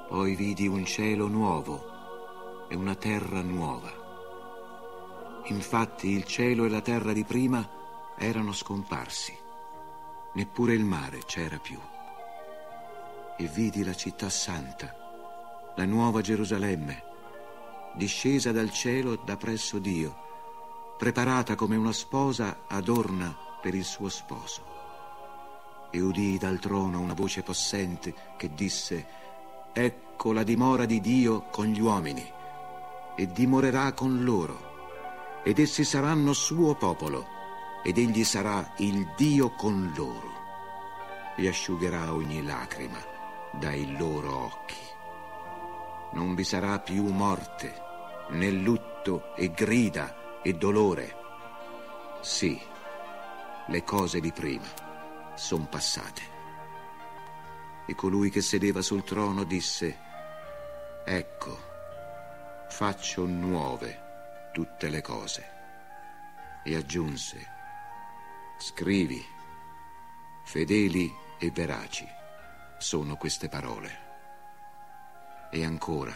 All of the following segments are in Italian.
Poi vidi un cielo nuovo e una terra nuova. Infatti il cielo e la terra di prima erano scomparsi, neppure il mare c'era più. E vidi la città santa, la nuova Gerusalemme, discesa dal cielo da presso Dio, preparata come una sposa adorna per il suo sposo. E udii dal trono una voce possente che disse: ecco la dimora di Dio con gli uomini, e dimorerà con loro, ed essi saranno suo popolo, ed egli sarà il Dio con loro, e asciugherà ogni lacrima dai loro occhi. Non vi sarà più morte, né lutto e grida e dolore. Sì, le cose di prima son passate. E colui che sedeva sul trono disse: ecco, faccio nuove tutte le cose. E aggiunse: scrivi, fedeli e veraci sono queste parole. E ancora: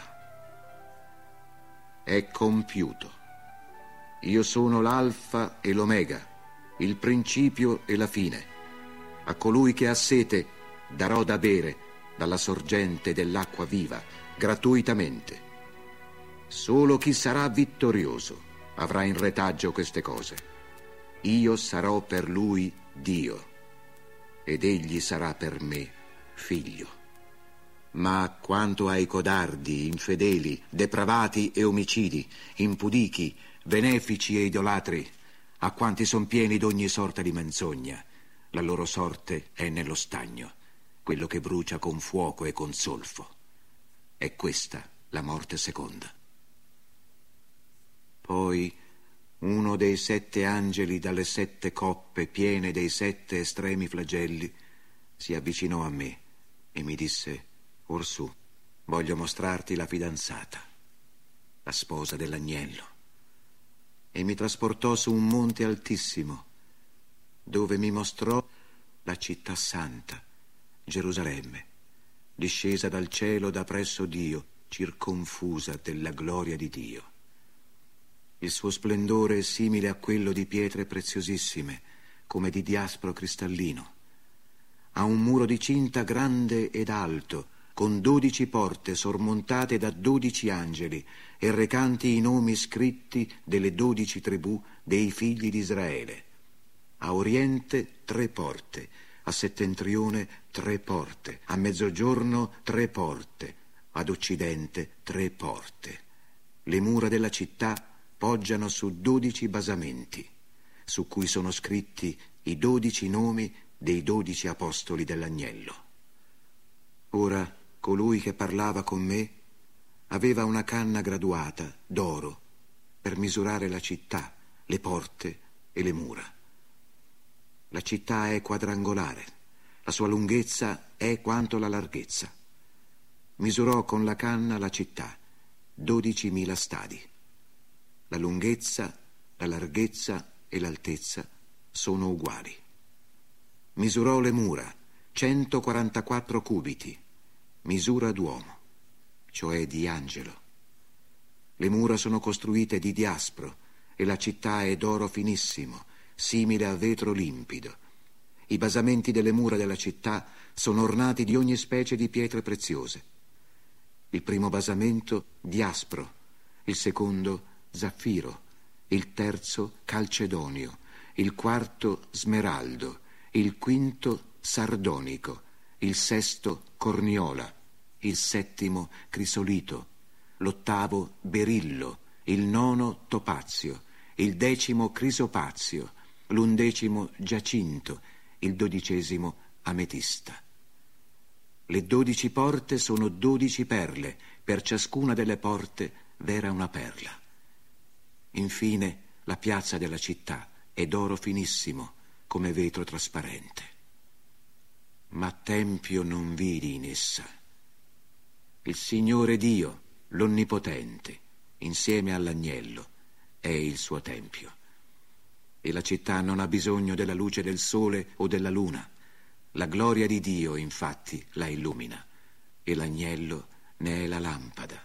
è compiuto. Io sono l'alfa e l'omega, il principio e la fine. A colui che ha sete darò da bere dalla sorgente dell'acqua viva, gratuitamente. Solo chi sarà vittorioso avrà in retaggio queste cose. Io sarò per lui Dio, ed egli sarà per me figlio. Ma quanto ai codardi, infedeli, depravati e omicidi, impudichi, benefici e idolatri, a quanti son pieni d'ogni sorta di menzogna, la loro sorte è nello stagno, quello che brucia con fuoco e con solfo. È questa la morte seconda. Poi uno dei 7 angeli dalle 7 coppe piene dei 7 estremi flagelli si avvicinò a me e mi disse: orsù, voglio mostrarti la fidanzata, la sposa dell'agnello. E mi trasportò su un monte altissimo, dove mi mostrò la città santa, Gerusalemme, discesa dal cielo da presso Dio, circonfusa della gloria di Dio. Il suo splendore è simile a quello di pietre preziosissime, come di diaspro cristallino. Ha un muro di cinta grande ed alto, con 12 porte sormontate da 12 angeli e recanti i nomi scritti delle 12 tribù dei figli di Israele. A oriente 3 porte, a settentrione 3 porte, a mezzogiorno 3 porte, ad occidente 3 porte. Le mura della città poggiano su 12 basamenti, su cui sono scritti i 12 nomi dei 12 apostoli dell'agnello. Ora, colui che parlava con me aveva una canna graduata d'oro per misurare la città, le porte e le mura. La città è quadrangolare, la sua lunghezza è quanto la larghezza. Misurò con la canna la città, 12.000 stadi. La lunghezza, la larghezza e l'altezza sono uguali. Misurò le mura, 144 cubiti, misura d'uomo, cioè di angelo. Le mura sono costruite di diaspro e la città è d'oro finissimo, simile a vetro limpido. I basamenti delle mura della città sono ornati di ogni specie di pietre preziose. Il primo basamento diaspro, il secondo zaffiro, il terzo calcedonio, il quarto smeraldo, il quinto sardonico, il sesto corniola, il settimo crisolito, l'ottavo berillo, il nono topazio, il 10° crisopazio, l'11° giacinto, il 12° ametista. Le 12 porte sono 12 perle, per ciascuna delle porte v'era una perla. Infine, la piazza della città è d'oro finissimo, come vetro trasparente. Ma tempio non vidi in essa. Il Signore Dio, l'Onnipotente, insieme all'agnello, è il suo tempio. E la città non ha bisogno della luce del sole o della luna. La gloria di Dio, infatti, la illumina, e l'agnello ne è la lampada.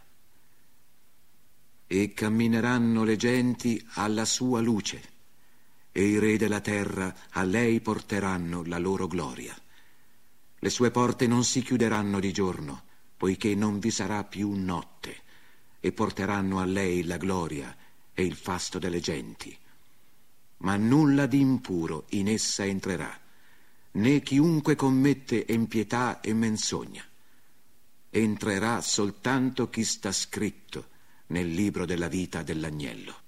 E cammineranno le genti alla sua luce, e i re della terra a lei porteranno la loro gloria. Le sue porte non si chiuderanno di giorno, poiché non vi sarà più notte, e porteranno a lei la gloria e il fasto delle genti. Ma nulla di impuro in essa entrerà, né chiunque commette impietà e menzogna. Entrerà soltanto chi sta scritto nel libro della vita dell'agnello.